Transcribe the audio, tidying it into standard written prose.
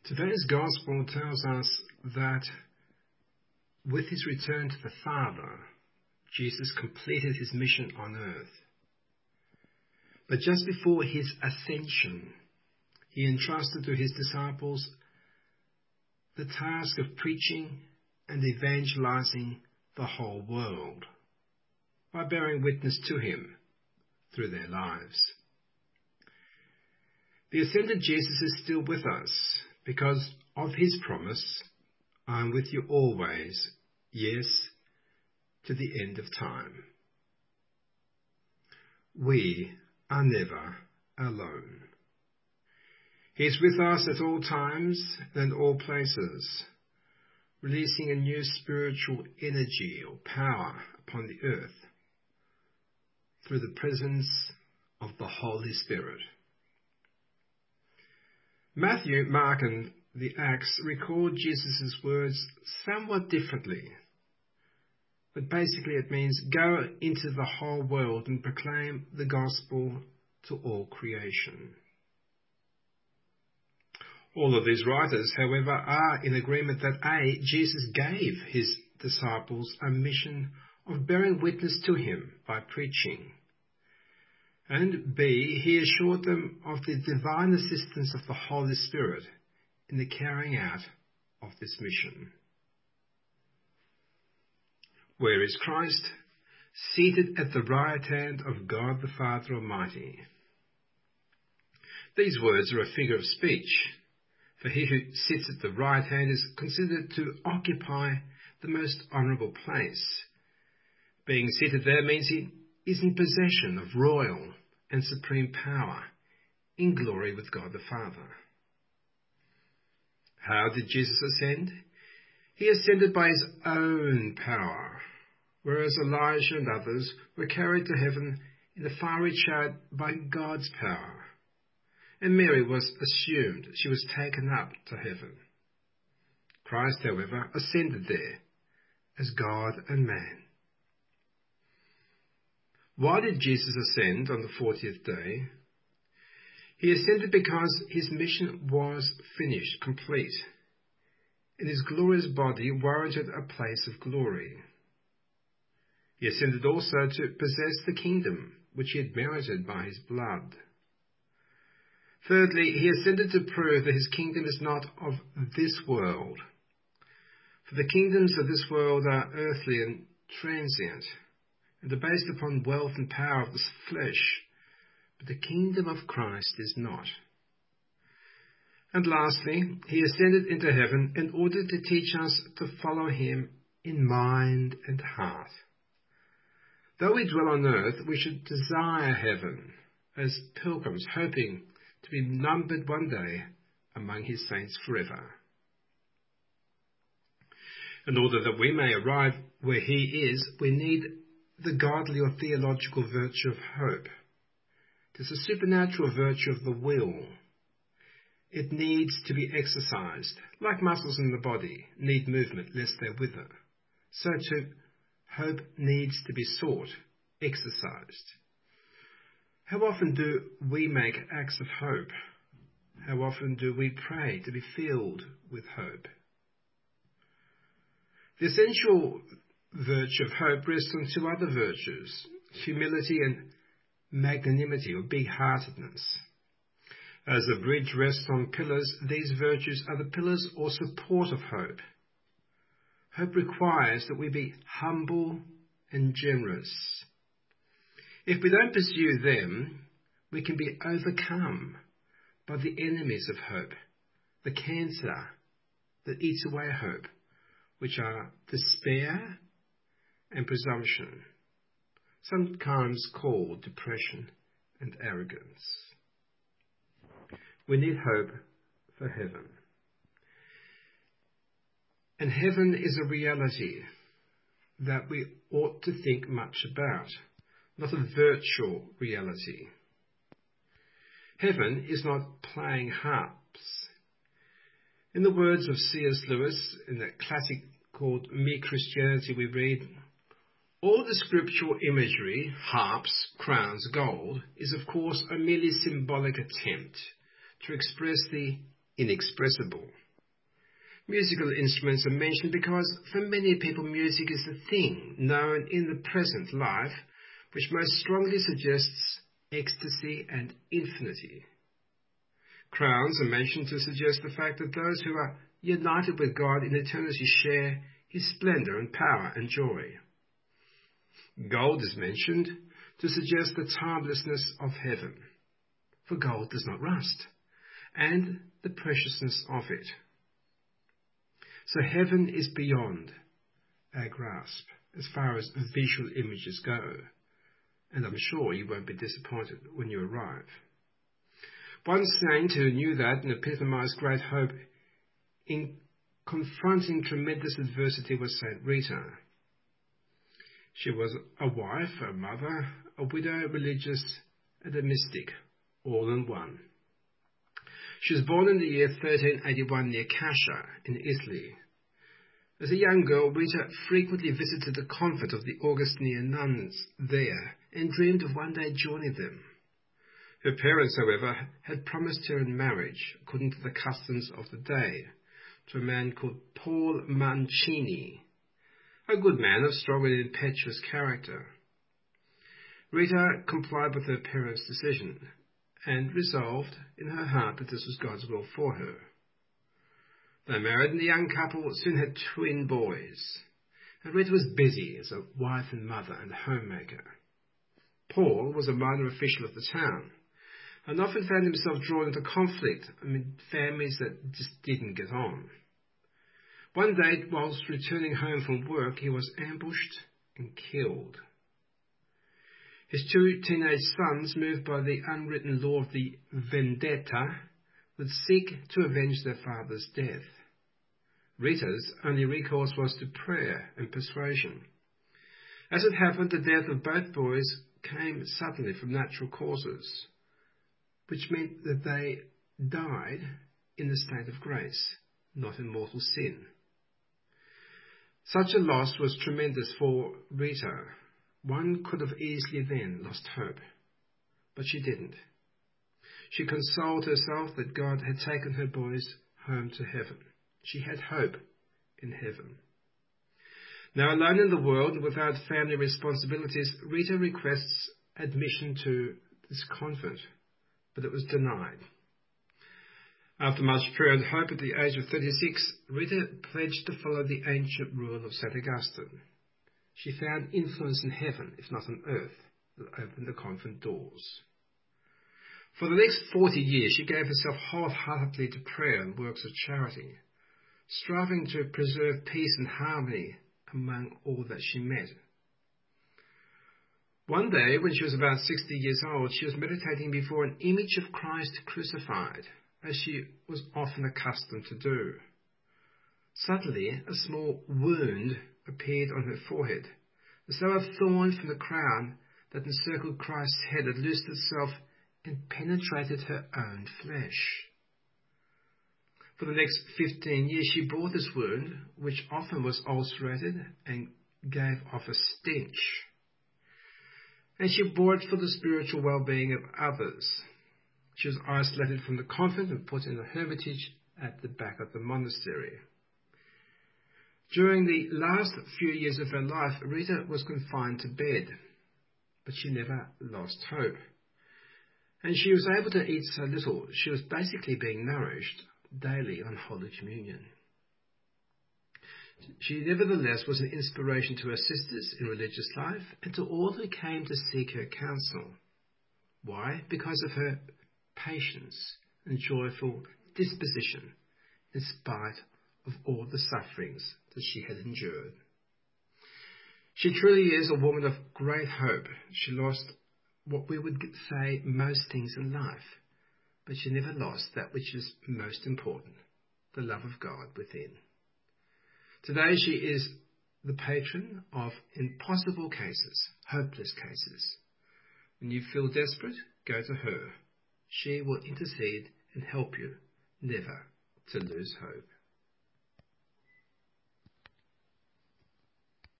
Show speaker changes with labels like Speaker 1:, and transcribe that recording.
Speaker 1: Today's Gospel tells us that with his return to the Father, Jesus completed his mission on earth. But just before his ascension, he entrusted to his disciples the task of preaching and evangelizing the whole world by bearing witness to him through their lives. The ascended Jesus is still with us because of his promise, "I am with you always, yes, to the end of time." We are never alone. He is with us at all times and all places, releasing a new spiritual energy or power upon the earth through the presence of the Holy Spirit. Matthew, Mark, and the Acts record Jesus' words somewhat differently. But basically it means go into the whole world and proclaim the gospel to all creation. All of these writers, however, are in agreement that A, Jesus gave his disciples a mission of bearing witness to him by preaching, and B, he assured them of the divine assistance of the Holy Spirit in the carrying out of this mission. Where is Christ? Seated at the right hand of God the Father Almighty. These words are a figure of speech, for he who sits at the right hand is considered to occupy the most honourable place. Being seated there means he is in possession of royal and supreme power, in glory with God the Father. How did Jesus ascend? He ascended by his own power, whereas Elijah and others were carried to heaven in a fiery chariot by God's power, and Mary was assumed she was taken up to heaven. Christ, however, ascended there as God and man. Why did Jesus ascend on the 40th day? He ascended because his mission was finished, complete, and his glorious body warranted a place of glory. He ascended also to possess the kingdom which he had merited by his blood. Thirdly, he ascended to prove that his kingdom is not of this world. For the kingdoms of this world are earthly and transient, and are based upon wealth and power of the flesh, but the kingdom of Christ is not. And lastly, he ascended into heaven in order to teach us to follow him in mind and heart. Though we dwell on earth, we should desire heaven as pilgrims, hoping to be numbered one day among his saints forever. In order that we may arrive where he is, we need the godly or theological virtue of hope. It is a supernatural virtue of the will. It needs to be exercised, like muscles in the body need movement lest they wither. So too, hope needs to be sought, exercised. How often do we make acts of hope? How often do we pray to be filled with hope? The essential virtue of hope rests on two other virtues, humility and magnanimity or big-heartedness. As a bridge rests on pillars, these virtues are the pillars or support of hope. Hope requires that we be humble and generous. If we don't pursue them, we can be overcome by the enemies of hope, the cancer that eats away hope, which are despair and presumption, sometimes called depression and arrogance. We need hope for heaven. And heaven is a reality that we ought to think much about, not a virtual reality. Heaven is not playing harps. In the words of C.S. Lewis, in that classic called Mere Christianity, we read, "All the scriptural imagery, harps, crowns, gold, is of course a merely symbolic attempt to express the inexpressible. Musical instruments are mentioned because for many people music is the thing known in the present life which most strongly suggests ecstasy and infinity. Crowns are mentioned to suggest the fact that those who are united with God in eternity share his splendour and power and joy. Gold is mentioned to suggest the timelessness of heaven, for gold does not rust, and the preciousness of it. So heaven is beyond our grasp as far as visual images go, and I'm sure you won't be disappointed when you arrive. One saint who knew that and epitomised great hope in confronting tremendous adversity was Saint Rita. She was a wife, a mother, a widow, religious, and a mystic, all in one. She was born in the year 1381 near Cascia in Italy. As a young girl, Rita frequently visited the convent of the Augustinian nuns there and dreamed of one day joining them. Her parents, however, had promised her in marriage, according to the customs of the day, to a man called Paul Mancini, a good man of strong and impetuous character. Rita complied with her parents' decision and resolved in her heart that this was God's will for her. They married, and the young couple soon had twin boys, and Rita was busy as a wife and mother and homemaker. Paul was a minor official of the town, and often found himself drawn into conflict amid families that just didn't get on. One day, whilst returning home from work, he was ambushed and killed. His two teenage sons, moved by the unwritten law of the vendetta, would seek to avenge their father's death. Rita's only recourse was to prayer and persuasion. As it happened, the death of both boys came suddenly from natural causes, which meant that they died in the state of grace, not in mortal sin. Such a loss was tremendous for Rita. One could have easily then lost hope, but she didn't. She consoled herself that God had taken her boys home to heaven. She had hope in heaven. Now alone in the world and without family responsibilities, Rita requests admission to this convent, but it was denied. After much prayer and hope, at the age of 36, Rita pledged to follow the ancient rule of St. Augustine. She found influence in heaven, if not on earth, that opened the convent doors. For the next 40 years, she gave herself wholeheartedly to prayer and works of charity, striving to preserve peace and harmony among all that she met. One day, when she was about 60 years old, she was meditating before an image of Christ crucified, as she was often accustomed to do. Suddenly, a small wound appeared on her forehead, as though a thorn from the crown that encircled Christ's head had loosed itself and penetrated her own flesh. For the next 15 years, she bore this wound, which often was ulcerated and gave off a stench. And she bore it for the spiritual well-being of others. She was isolated from the convent and put in a hermitage at the back of the monastery. During the last few years of her life, Rita was confined to bed, but she never lost hope. And she was able to eat so little, she was basically being nourished daily on Holy Communion. She nevertheless was an inspiration to her sisters in religious life and to all who came to seek her counsel. Why? Because of her patience and joyful disposition in spite of all the sufferings that she had endured. She truly is a woman of great hope. She lost what we would say most things in life, but she never lost that which is most important, the love of God within. Today she is the patron of impossible cases, hopeless cases. When you feel desperate, go to her. She will intercede and help you never to lose hope.